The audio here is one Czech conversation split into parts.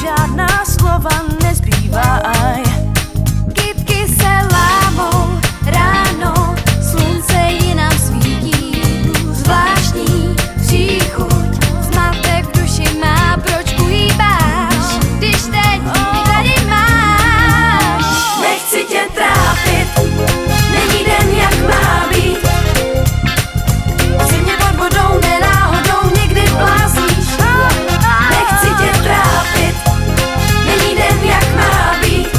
žádná slova nezbývaj. Kytky se lámou ráno, slunce jinam svítí. Zvláštní příchuť, zmatek v duši má, proč uhýbáš, když teď tady máš. Nechci tě trápit, není den jak má být. Si mě pod vodou nenáhodou někdy blázníš. Nechci tě trápit, není den jak má být.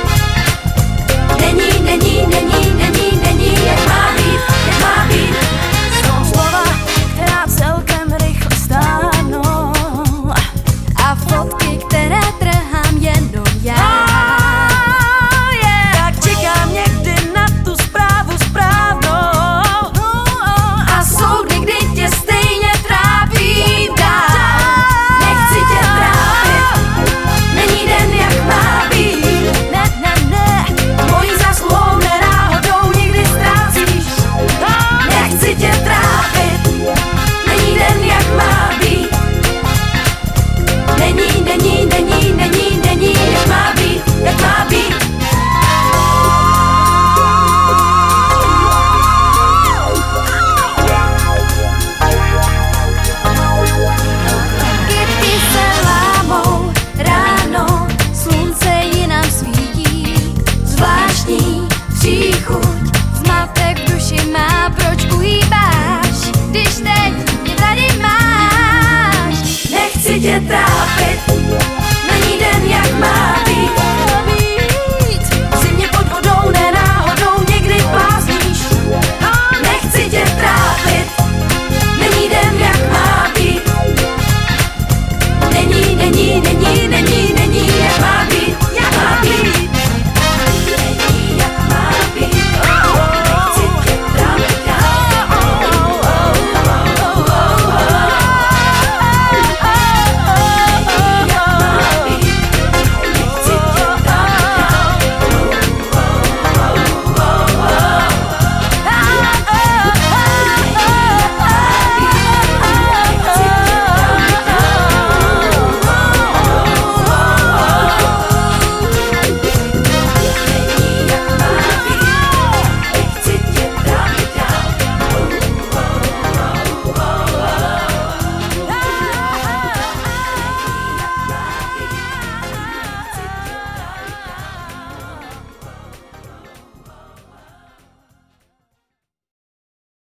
Není jak má být, jak má být. Jsou slova, která celkem rychle stáhnou a fotky, které